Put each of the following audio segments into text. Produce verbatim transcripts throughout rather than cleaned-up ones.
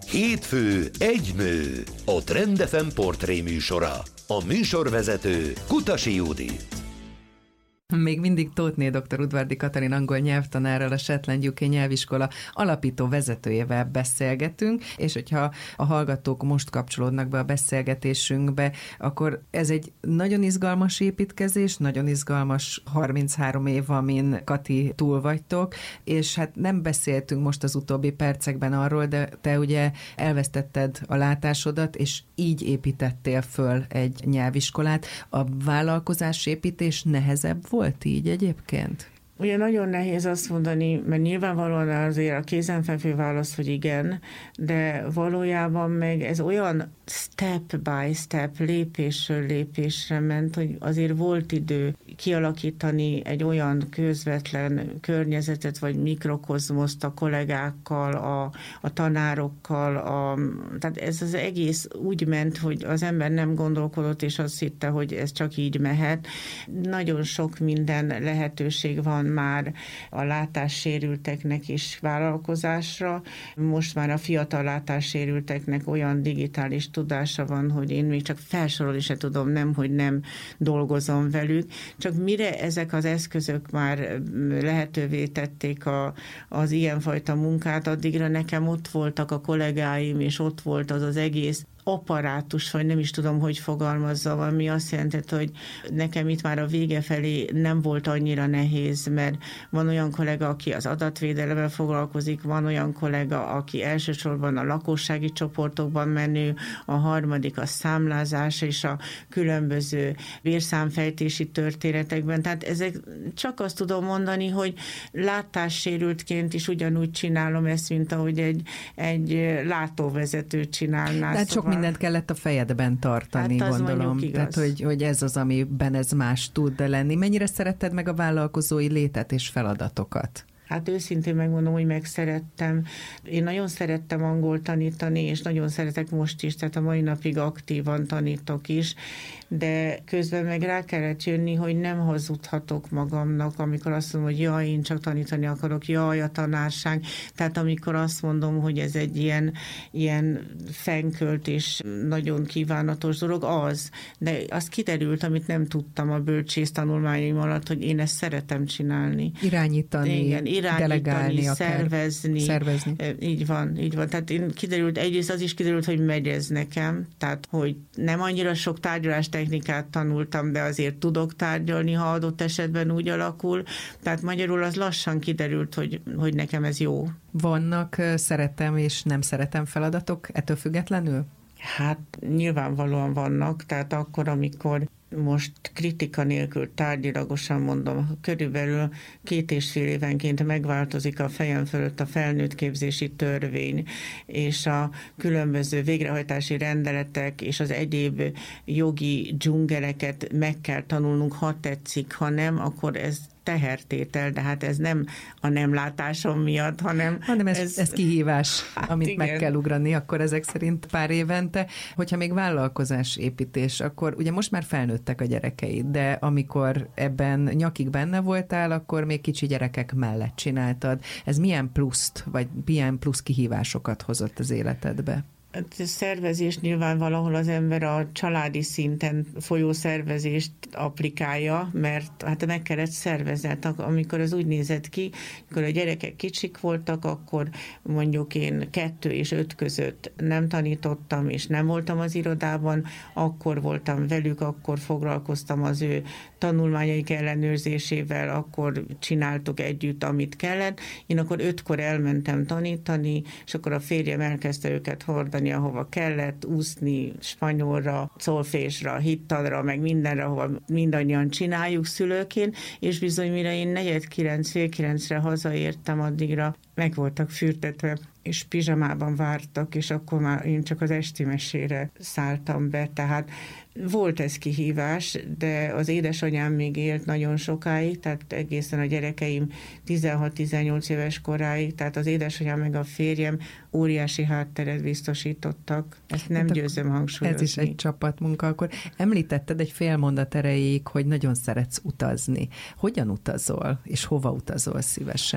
Hétfő egy nő, a Trend ef em portré műsora. A műsorvezető Kutasi Judit. Még mindig Tóthné dr. Udvardi Katalin angol nyelvtanárral, a Shetland u ká nyelviskola alapító vezetőjével beszélgetünk, és hogyha a hallgatók most kapcsolódnak be a beszélgetésünkbe, akkor ez egy nagyon izgalmas építkezés, nagyon izgalmas harminchárom év, amin Kati túl vagytok, és hát nem beszéltünk most az utóbbi percekben arról, de te ugye elvesztetted a látásodat, és így építettél föl egy nyelviskolát. A vállalkozásépítés nehezebb volt? Volt így egyébként? Ugye nagyon nehéz azt mondani, mert nyilvánvalóan azért a kézenfekvő válasz, hogy igen, de valójában meg ez olyan step by step, lépésről lépésre ment, hogy azért volt idő kialakítani egy olyan közvetlen környezetet, vagy mikrokozmoszt a kollégákkal, a, a tanárokkal, a, tehát ez az egész úgy ment, hogy az ember nem gondolkodott, és azt hitte, hogy ez csak így mehet. Nagyon sok minden lehetőség van már a látássérülteknek is vállalkozásra. Most már a fiatal látássérülteknek olyan digitális tudása van, hogy én még csak felsorolni se tudom, nem, hogy nem dolgozom velük. Csak mire ezek az eszközök már lehetővé tették a, az ilyenfajta munkát, addigra nekem ott voltak a kollégáim, és ott volt az az egész apparátus, vagy nem is tudom, hogy fogalmazzam, ami azt jelentett, hogy nekem itt már a vége felé nem volt annyira nehéz, mert van olyan kollega, aki az adatvédelemmel foglalkozik, van olyan kollega, aki elsősorban a lakossági csoportokban menő, a harmadik a számlázás és a különböző vérszámfejtési történetekben. Tehát ezek csak azt tudom mondani, hogy látássérültként is ugyanúgy csinálom ezt, mint ahogy egy, egy látóvezető csinálná. Tehát sok mindent kellett a fejedben tartani, hát gondolom. Tehát, hogy, hogy ez az, amiben ez más tud lenni. Mennyire szeretted meg a vállalkozói létet és feladatokat? Hát őszintén megmondom, hogy megszerettem. Én nagyon szerettem angol tanítani, és nagyon szeretek most is, tehát a mai napig aktívan tanítok is, de közben meg rá kellett jönni, hogy nem hazudhatok magamnak, amikor azt mondom, hogy jaj, én csak tanítani akarok, jaj, a tanárság. Tehát amikor azt mondom, hogy ez egy ilyen, ilyen fenkölt és nagyon kívánatos dolog, az. De az kiderült, amit nem tudtam a bölcsész tanulmányaim alatt, hogy én ezt szeretem csinálni. Irányítani. Igen, irányítani, szervezni. szervezni. Így van, így van. Tehát én kiderült, egyrészt az is kiderült, hogy megy ez nekem, tehát hogy nem annyira sok tárgyalás technikát tanultam, de azért tudok tárgyalni, ha adott esetben úgy alakul. Tehát magyarul az lassan kiderült, hogy, hogy nekem ez jó. Vannak szeretem és nem szeretem feladatok ettől függetlenül? Hát nyilvánvalóan vannak, tehát akkor, amikor most kritika nélkül tárgyilagosan mondom, körülbelül két és fél évenként megváltozik a fejem fölött a felnőttképzési törvény, és a különböző végrehajtási rendeletek és az egyéb jogi dzsungeleket meg kell tanulnunk, ha tetszik, ha nem, akkor ez tehertétel, de hát ez nem a nem látásom miatt, hanem... Hanem ez, ez, ez kihívás, hát amit igen. meg kell ugrani, akkor ezek szerint pár évente. Hogyha még vállalkozás építés, akkor ugye most már felnőttek a gyerekeid, de amikor ebben nyakig benne voltál, akkor még kicsi gyerekek mellett csináltad. Ez milyen pluszt, vagy milyen plusz kihívásokat hozott az életedbe? A szervezés nyilván valahol az ember a családi szinten folyó szervezést applikálja, mert hát meg kellett szervezni. Amikor ez úgy nézett ki, amikor a gyerekek kicsik voltak, akkor mondjuk én kettő és öt között nem tanítottam, és nem voltam az irodában, akkor voltam velük, akkor foglalkoztam az ő tanulmányaik ellenőrzésével, akkor csináltuk együtt, amit kellett. Én akkor ötkor elmentem tanítani, és akkor a férjem elkezdte őket hordani, ahova kellett, úszni spanyolra, szolfésra, hittanra, meg mindenre, ahova mindannyian csináljuk szülőként, és bizony mire én negyed kilenc, fél kilencre hazaértem, addigra meg voltak fürtetve, és pizsamában vártak, és akkor már én csak az esti mesére szálltam be, tehát volt ez kihívás, de az édesanyám még élt nagyon sokáig, tehát egészen a gyerekeim tizenhat-tizennyolc éves koráig, tehát az édesanyám meg a férjem óriási hátteret biztosítottak. Ezt nem hát győzöm hangsúlyozni. Ez is egy csapatmunka. Akkor említetted egy fél mondat erejéig, hogy nagyon szeretsz utazni. Hogyan utazol, és hova utazol szívesen?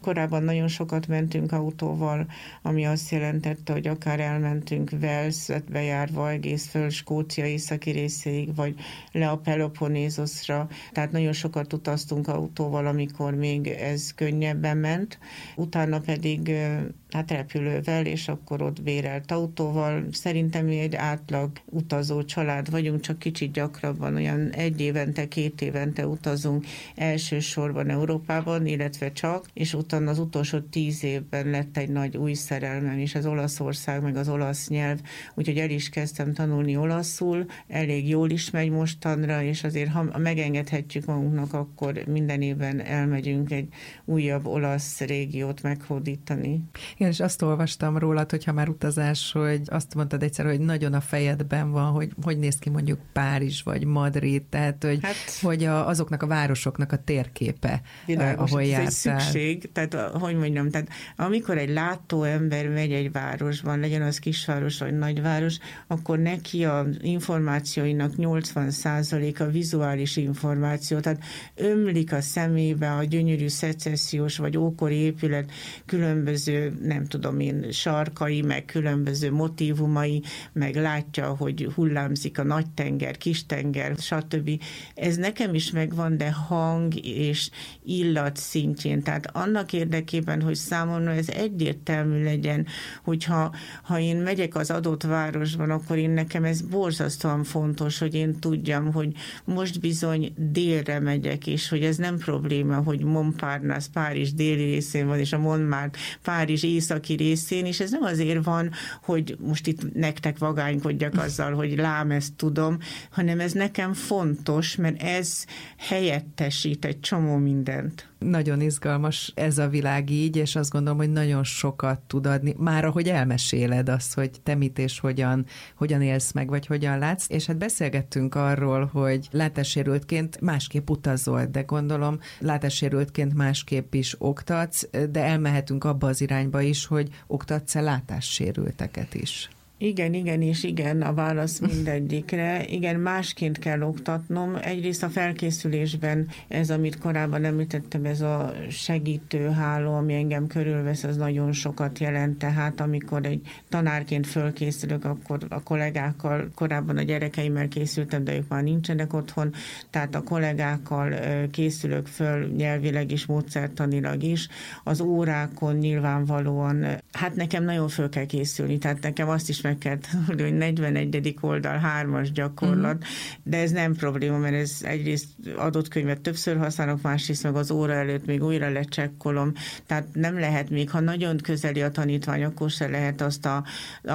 Korábban nagyon sokat mentünk autóval, ami azt jelentette, hogy akár elmentünk Walesbe bejárva egész föl Skócia északi részéig, vagy le a Peloponnézoszra. Tehát nagyon sokat utaztunk autóval, amikor még ez könnyebben ment. Utána pedig hát repülővel, és akkor ott bérelt autóval. Szerintem mi egy átlag utazó család vagyunk, csak kicsit gyakrabban, olyan egy évente, két évente utazunk elsősorban Európában, illetve csak, és utána az utolsó tíz évben lett egy nagy új szerelmem is, az Olaszország, meg az olasz nyelv, úgyhogy el is kezdtem tanulni olaszul, elég jól is megy mostanra, és azért ha megengedhetjük magunknak, akkor minden évben elmegyünk egy újabb olasz régiót meghódítani. Igen, és azt olvastam rólad, hogyha már utazás, hogy azt mondtad egyszer, hogy nagyon a fejedben van, hogy hogy néz ki mondjuk Párizs vagy Madrid, tehát hogy, hát, hogy a, azoknak a városoknak a térképe, világos, ahol jártál. Ez egy szükség, tehát hogy mondjam, tehát amikor egy látó ember megy egy városban, legyen az kisváros vagy nagyváros, akkor neki az információinak nyolcvan százaléka vizuális információ, tehát ömlik a szemébe a gyönyörű szecessziós vagy ókori épület különböző, nem tudom én, sarkai, meg különböző motívumai, meg látja, hogy hullámzik a nagy tenger, kis tenger, stb. Ez nekem is megvan, de hang és illat szintjén. Tehát annak érdekében, hogy számomra ez egyértelmű legyen, hogyha ha én megyek az adott városban, akkor én nekem ez borzasztóan fontos, hogy én tudjam, hogy most bizony délre megyek, és hogy ez nem probléma, hogy Montparnasse Párizs déli részén van, és a Montmartre Párizs északi részén, és ez nem azért van, hogy most itt nektek vagánykodjak azzal, hogy lám, ezt tudom, hanem ez nekem fontos, mert ez helyettesít egy csomó mindent. Nagyon izgalmas ez a világ így, és azt gondolom, hogy nagyon sokat tud adni, már ahogy elmeséled azt, hogy te mit és hogyan, hogyan élsz meg, vagy hogyan látsz, és hát beszélgettünk arról, hogy látássérültként másképp utazol, de gondolom látássérültként másképp is oktatsz, de elmehetünk abba az irányba is, hogy oktatsz-e látássérülteket is. Igen, igen és igen a válasz mindegyikre. Igen, másként kell oktatnom. Egyrészt a felkészülésben ez, amit korábban említettem, ez a segítőháló, ami engem körülvesz, az nagyon sokat jelent. Tehát amikor egy tanárként fölkészülök, akkor a kollégákkal, korábban a gyerekeimmel készültem, de ők már nincsenek otthon, tehát a kollégákkal készülök föl nyelvileg is, módszertanilag is. Az órákon nyilvánvalóan, hát nekem nagyon föl kell készülni, tehát nekem azt is meg kell tanulni, hogy negyvenegyedik oldal, hármas gyakorlat, mm. de ez nem probléma, mert ez egyrészt adott könyvet többször használok, másrészt meg az óra előtt még újra lecsekkolom, tehát nem lehet még, ha nagyon közeli a tanítvány, akkor se lehet azt az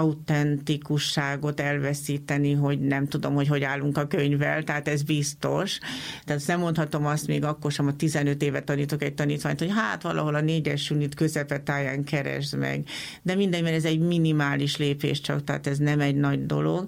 autentikusságot elveszíteni, hogy nem tudom, hogy hogy állunk a könyvvel, tehát ez biztos. Tehát nem mondhatom azt még akkor sem, a tizenöt éve tanítok egy tanítványt, hogy hát valahol a négyes unit közepetáján keresd meg. De mindegy, mert ez egy minimális lépés csak, tehát ez nem egy nagy dolog.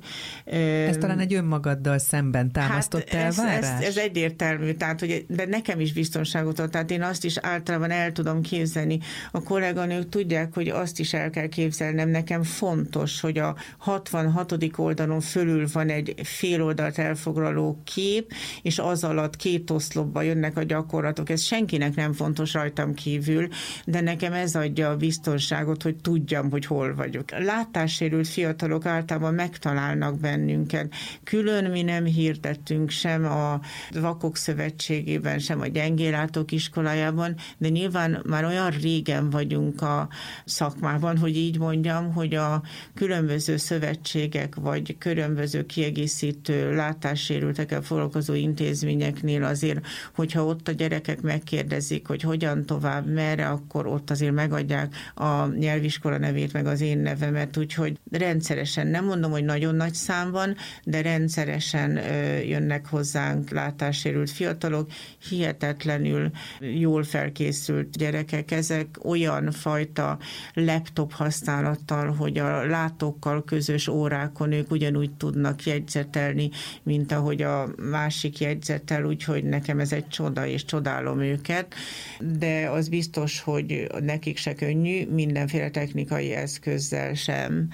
Ez talán egy önmagaddal szemben támasztott hát elvárás? Ez, ez, ez egyértelmű, tehát, hogy, de nekem is biztonságot ad, tehát én azt is általában el tudom képzelni. A kolléganők tudják, hogy azt is el kell képzelnem, nekem fontos, hogy a hatvanhatodik oldalon fölül van egy fél oldalt elfoglaló kép, és az alatt két oszlopba jönnek a gyakorlatok. Ez senkinek nem fontos rajtam kívül, de nekem ez adja a biztonságot, hogy tudjam, hogy hol vagyok. Látássérült fiatalok általában megtalálnak bennünket. Külön mi nem hirdettünk sem a Vakok Szövetségében, sem a Gyengéllátók iskolájában, de nyilván már olyan régen vagyunk a szakmában, hogy így mondjam, hogy a különböző szövetségek, vagy különböző kiegészítő látássérültekkel foglalkozó intézményeknél azért, hogyha ott a gyerekek megkérdezik, hogy hogyan tovább, merre, akkor ott azért megadják a nyelviskola nevét, meg az én nevemet, úgyhogy rendszeresen, nem mondom, hogy nagyon nagy számban, de rendszeresen jönnek hozzánk látássérült fiatalok, hihetetlenül jól felkészült gyerekek. Ezek olyan fajta laptop használattal, hogy a látókkal közös órákon ők ugyanúgy tudnak jegyzetelni, mint ahogy a másik jegyzetel, úgyhogy nekem ez egy csoda, és csodálom őket, de az biztos, hogy nekik se könnyű, mindenféle technikai eszközzel sem. Úgy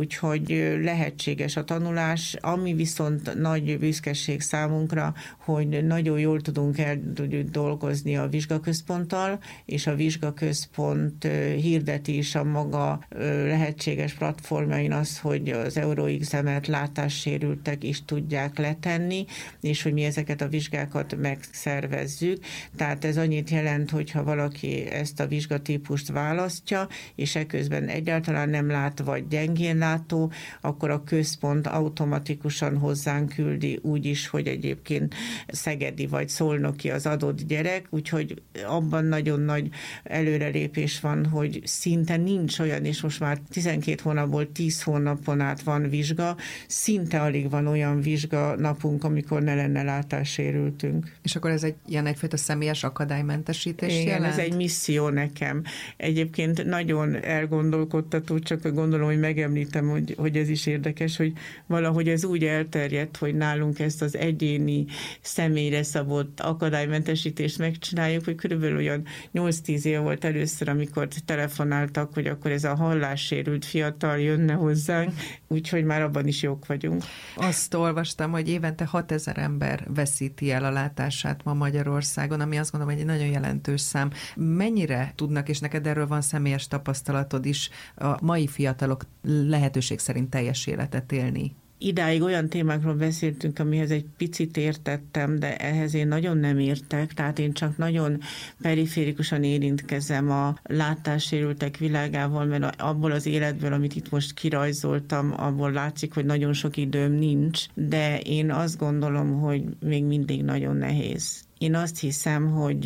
úgyhogy lehetséges a tanulás, ami viszont nagy büszkeség számunkra, hogy nagyon jól tudunk el dolgozni a vizsgaközponttal, és a vizsgaközpont hirdeti is a maga lehetséges platformjain az, hogy az EuroExamet látássérültek is tudják letenni, és hogy mi ezeket a vizsgákat megszervezzük. Tehát ez annyit jelent, hogyha valaki ezt a vizsgatípust választja, és eközben egyáltalán nem lát, vagy gyengén látó, akkor a központ automatikusan hozzánk küldi úgy is, hogy egyébként szegedi vagy szolnoki az adott gyerek, úgyhogy abban nagyon nagy előrelépés van, hogy szinte nincs olyan, és most már tizenkét hónapból tíz hónapon át van vizsga, szinte alig van olyan vizsga napunk, amikor ne lenne látássérültünk. És akkor ez egy ilyen egyfajta személyes akadálymentesítés Igen, jelent? ez egy misszió nekem. Egyébként nagyon elgondolkodtató, csak gondolom, hogy megemlítem, hogy, hogy ez is érdekes, hogy valahogy ez úgy elterjedt, hogy nálunk ezt az egyéni személyre szabott akadálymentesítést megcsináljuk, hogy körülbelül olyan nyolc-tíz év volt először, amikor telefonáltak, hogy akkor ez a hallássérült fiatal jönne hozzánk, úgyhogy már abban is jók vagyunk. Azt olvastam, hogy évente hatezer ember veszíti el a látását ma Magyarországon, ami azt gondolom, hogy egy nagyon jelentős szám. Mennyire tudnak, és neked erről van személyes tapasztalatod is, a mai fiatalok lehetőség szerint teljes életet élni? Idáig olyan témákról beszéltünk, amihez egy picit értettem, de ehhez én nagyon nem értek, tehát én csak nagyon periférikusan érintkezem a látássérültek világával, mert abból az életből, amit itt most kirajzoltam, abból látszik, hogy nagyon sok időm nincs, de én azt gondolom, hogy még mindig nagyon nehéz. Én azt hiszem, hogy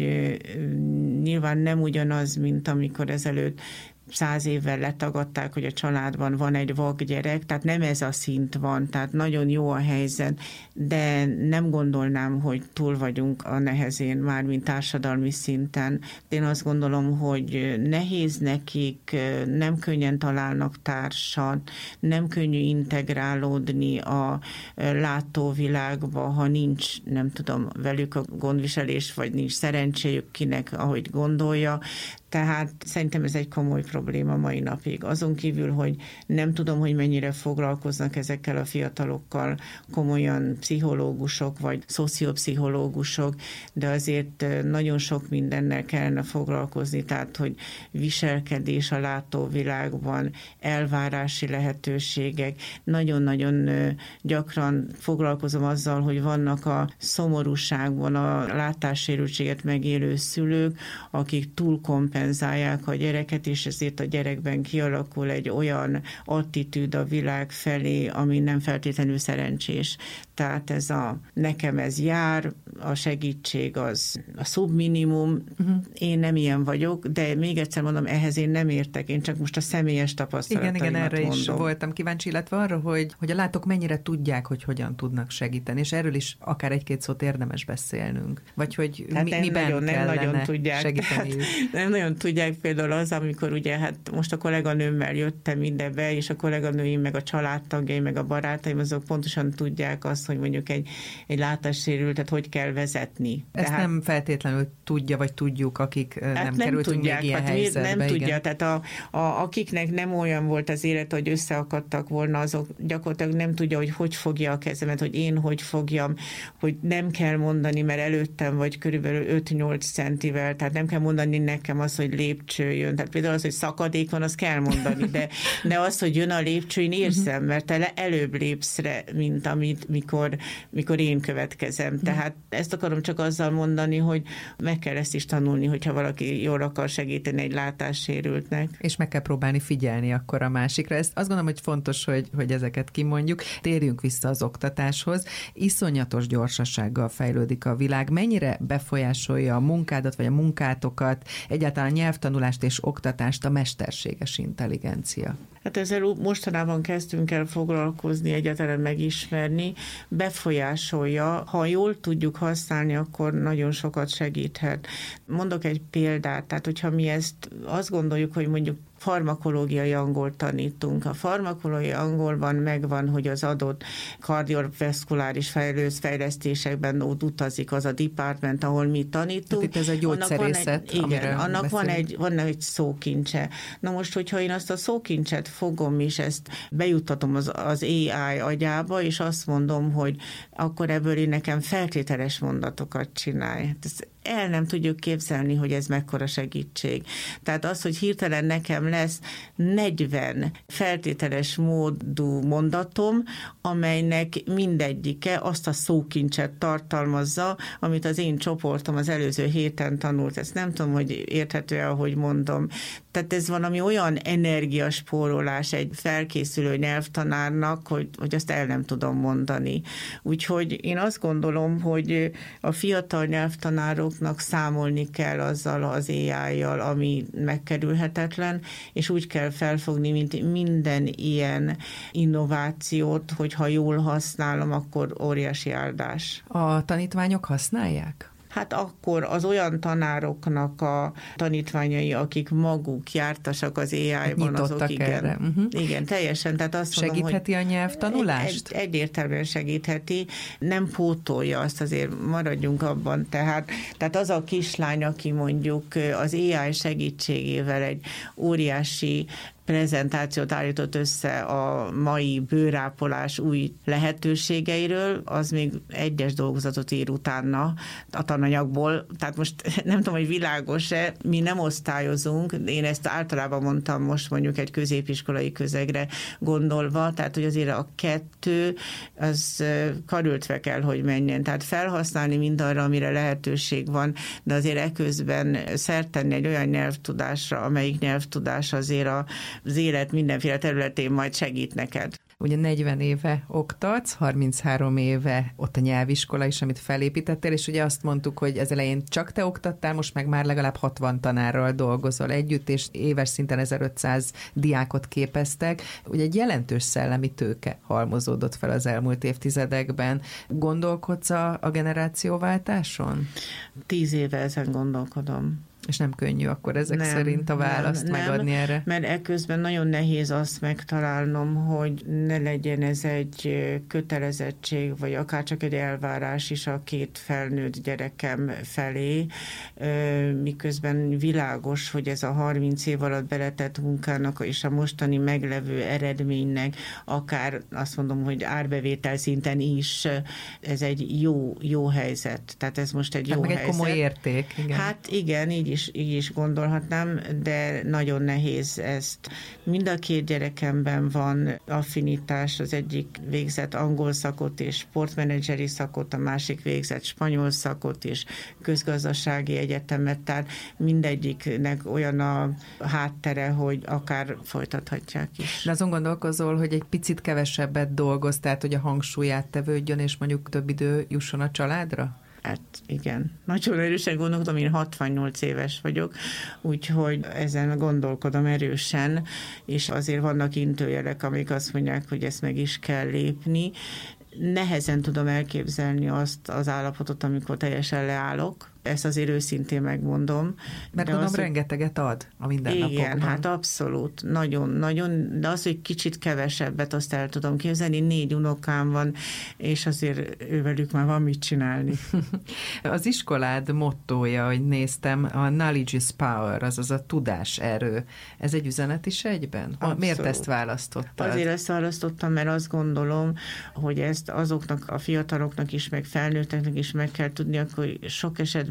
nyilván nem ugyanaz, mint amikor ezelőtt száz évvel letagadták, hogy a családban van egy vak gyerek, tehát nem ez a szint van, tehát nagyon jó a helyzet, de nem gondolnám, hogy túl vagyunk a nehezén, már mint társadalmi szinten. Én azt gondolom, hogy nehéz nekik, nem könnyen találnak társat, nem könnyű integrálódni a látóvilágba, ha nincs, nem tudom, velük a gondviselés, vagy nincs szerencséjük kinek, ahogy gondolja. Tehát szerintem ez egy komoly probléma mai napig. Azon kívül, hogy nem tudom, hogy mennyire foglalkoznak ezekkel a fiatalokkal komolyan pszichológusok, vagy szociopszichológusok, de azért nagyon sok mindennel kellene foglalkozni, tehát, hogy viselkedés a látóvilágban, elvárási lehetőségek. Nagyon-nagyon gyakran foglalkozom azzal, hogy vannak a szomorúságban a látássérültséget megélő szülők, akik túl kompenzálják a gyereket, és ezért a gyerekben kialakul egy olyan attitűd a világ felé, ami nem feltétlenül szerencsés. Tehát ez a nekem ez jár, a segítség az a szubminimum, uh-huh. Én nem ilyen vagyok, de még egyszer mondom, ehhez én nem értek, én csak most a személyes tapasztalataimat Igen, igen, erre mondom. is voltam kíváncsi, illetve arra, hogy, hogy a látók mennyire tudják, hogy hogyan tudnak segíteni, és erről is akár egy-két szót érdemes beszélnünk. Vagy hogy hát mi, nem miben nagyon, nem nagyon tudják. segíteniük. Nem nagyon tudják, például az, amikor ugye hát most a kolléganőmmel jöttem idebe, és a kolléganőim, meg a családtagjaim, meg a barátaim, azok pontosan tudják azt, hogy mondjuk egy, egy látássérültet hogy kell vezetni. Ezt tehát, nem feltétlenül tudja, vagy tudjuk, akik hát nem, nem kerültünk tudják, még ilyen hát helyzetbe. Nem igen. tudja, tehát a, a, akiknek nem olyan volt az élet, hogy összeakadtak volna, azok gyakorlatilag nem tudja, hogy hogy fogja a kezemet, hogy én hogy fogjam, hogy nem kell mondani, mert előttem vagy körülbelül öt-nyolc centivel, tehát nem kell mondani nekem az, hogy lépcső jön. Tehát például az, hogy szakadék van, azt kell mondani, de, de az, hogy jön a lépcső, én érzem, mert te előbb lépsz re, mint amit, mikor, mikor én következem. Tehát ezt akarom csak azzal mondani, hogy meg kell ezt is tanulni, hogyha valaki jól akar segíteni egy látássérültnek. És meg kell próbálni figyelni akkor a másikra. Ezt azt gondolom, hogy fontos, hogy, hogy ezeket kimondjuk. Térjünk vissza az oktatáshoz. Iszonyatos gyorsasággal fejlődik a világ. Mennyire befolyásolja a munkádat, vagy a munkátokat, egyáltalán a nyelvtanulást és oktatást a mesterséges intelligencia? Hát ezzel mostanában kezdtünk el foglalkozni, egyáltalán megismerni, befolyásolja. Ha jól tudjuk használni, akkor nagyon sokat segíthet. Mondok egy példát, tehát hogyha mi ezt azt gondoljuk, hogy mondjuk farmakológiai angolt tanítunk. A farmakológiai angolban megvan, hogy az adott kardiovaszkuláris fejlesztésekben ott utazik az a department, ahol mi tanítunk. Itt ez a gyógyszerészet, egy, igen, annak van egy, van egy szókincse. Na most, hogyha én azt a szókincset fogom, és ezt bejuttatom az, az á i agyába, és azt mondom, hogy akkor ebből én nekem feltételes mondatokat csinálj. Ezt el nem tudjuk képzelni, hogy ez mekkora segítség. Tehát az, hogy hirtelen nekem lesz negyven feltételes módú mondatom, amelynek mindegyike azt a szókincset tartalmazza, amit az én csoportom az előző héten tanult. Ezt nem tudom, hogy érthető-e, ahogy mondom. Tehát ez valami olyan energiaspórolás egy felkészülő nyelvtanárnak, hogy, hogy azt el nem tudom mondani. Úgyhogy én azt gondolom, hogy a fiatal nyelvtanároknak számolni kell azzal az á i-jal, ami megkerülhetetlen, és úgy kell felfogni, mint minden ilyen innovációt, hogy ha jól használom, akkor óriási áldás. A tanítványok használják? Hát akkor az olyan tanároknak a tanítványai, akik maguk jártasak az á i-ban, azok igen. Uh-huh. Igen, teljesen. Tehát azt segítheti mondom, a nyelvtanulást? Egy, egy, egyértelműen segítheti, nem pótolja, azt azért maradjunk abban. Tehát, tehát az a kislány, aki mondjuk az á i segítségével egy óriási prezentációt állított össze a mai bőrápolás új lehetőségeiről, az még egyes dolgozatot ír utána a tananyagból. Tehát most nem tudom, hogy világos-e, mi nem osztályozunk, én ezt általában mondtam most mondjuk egy középiskolai közegre gondolva, tehát hogy azért a kettő az karöltve kell, hogy menjen. Tehát felhasználni mindarra, amire lehetőség van, de azért eközben szert tenni egy olyan nyelvtudásra, amelyik nyelvtudás azért a az élet mindenféle területén majd segít neked. Ugye negyven éve oktatsz, harminchárom éve ott a nyelviskola is, amit felépítettél, és ugye azt mondtuk, hogy az elején csak te oktattál, most meg már legalább hatvan tanárral dolgozol együtt, és éves szinten ezerötszáz diákot képeztek. Ugye egy jelentős szellemi tőke halmozódott fel az elmúlt évtizedekben. Gondolkodsz a, a generációváltáson? Tíz éve ezen gondolkodom. És nem könnyű akkor ezek nem, szerint a választ nem, megadni nem, erre? Mert ekközben nagyon nehéz azt megtalálnom, hogy ne legyen ez egy kötelezettség, vagy akár csak egy elvárás is a két felnőtt gyerekem felé, miközben világos, hogy ez a harminc év alatt beletett munkának és a mostani meglevő eredménynek, akár azt mondom, hogy árbevétel szinten is, ez egy jó, jó helyzet. Tehát ez most egy hát jó meg helyzet. egy komoly érték. Igen. Hát igen, így is, így is gondolhatnám, de nagyon nehéz ezt. Mind a két gyerekemben van affinitás, az egyik végzett angol szakot és sportmenedzseri szakot, a másik végzett spanyol szakot és közgazdasági egyetemet, tehát mindegyiknek olyan a háttere, hogy akár folytathatják is. De azon gondolkozol, hogy egy picit kevesebbet dolgoz, tehát hogy a hangsúlyát tevődjön, és mondjuk több idő jusson a családra? Hát igen, nagyon erősen gondolkodom, én hatvannyolc éves vagyok, úgyhogy ezen gondolkodom erősen, és azért vannak intőjelek, amik azt mondják, hogy ezt meg is kell lépni. Nehezen tudom elképzelni azt az állapotot, amikor teljesen leállok. Ezt azért őszintén megmondom. Mert gondolom az, rengeteget ad a mindennapokban. Igen, hát abszolút. Nagyon, nagyon, de az, hogy kicsit kevesebbet, azt el tudom képzelni. Négy unokám van, és azért ővelük már van mit csinálni. Az iskolád mottója, hogy néztem, a knowledge is power, azaz a tudás erő. Ez egy üzenet is egyben? Abszolút. Miért ezt választottad? Azért ezt választottam, mert azt gondolom, hogy ezt azoknak a fiataloknak is, meg felnőtteknek is meg kell tudni, hogy sok esetben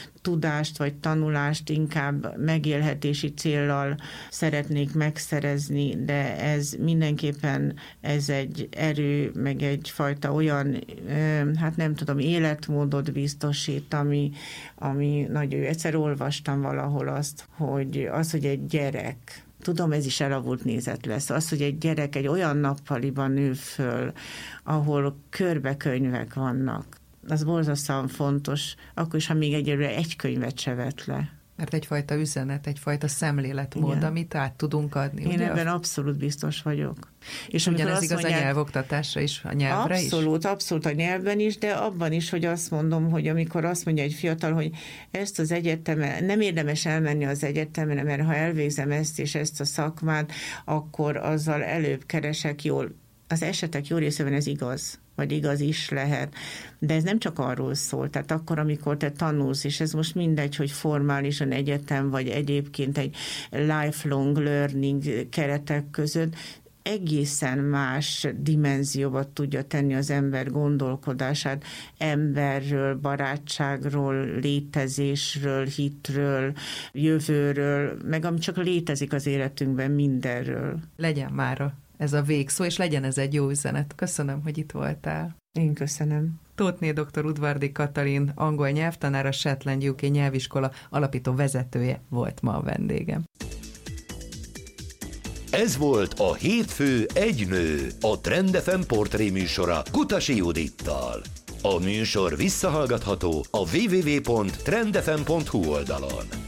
tudást vagy tanulást inkább megélhetési céllal szeretnék megszerezni, de ez mindenképpen ez egy erő, meg egyfajta olyan, hát nem tudom, életmódot biztosít, ami, ami nagyon jó. Egyszer olvastam valahol azt, hogy az, hogy egy gyerek, tudom, ez is elavult nézet lesz. Az, hogy egy gyerek egy olyan nappaliban nő föl, ahol körbekönyvek vannak, az borzasztóan fontos, akkor is, ha még egyelőre egy könyvet se vett le. Mert egyfajta üzenet, egyfajta szemléletmód, igen, amit át tudunk adni. Én ugye? ebben abszolút biztos vagyok. És ugyanez igaz mondják, a nyelvoktatásra is, a nyelvre abszolút, is? Abszolút, abszolút a nyelvben is, de abban is, hogy azt mondom, hogy amikor azt mondja egy fiatal, hogy ezt az egyetemen, nem érdemes elmenni az egyetemre, mert ha elvégzem ezt és ezt a szakmát, akkor azzal előbb keresek jól. Az esetek jó részében ez igaz, vagy igaz is lehet, de ez nem csak arról szól, tehát akkor, amikor te tanulsz, és ez most mindegy, hogy formálisan egyetem, vagy egyébként egy lifelong learning keretek között, egészen más dimenzióba tudja tenni az ember gondolkodását, emberről, barátságról, létezésről, hitről, jövőről, meg ami csak létezik az életünkben, mindenről. Legyen mára ez a végszó, és legyen ez egy jó üzenet. Köszönöm, hogy itt voltál. Én köszönöm. Tóthné doktor Udvardy Katalin, angol nyelvtanár, a Shetland U K nyelviskola alapító vezetője volt ma a vendégem. Ez volt a Hétfő egy nő, a Trend ef em portré műsora Kutasi Judittal. A műsor visszahallgatható a double-u double-u double-u pont trend f m pont h u oldalon.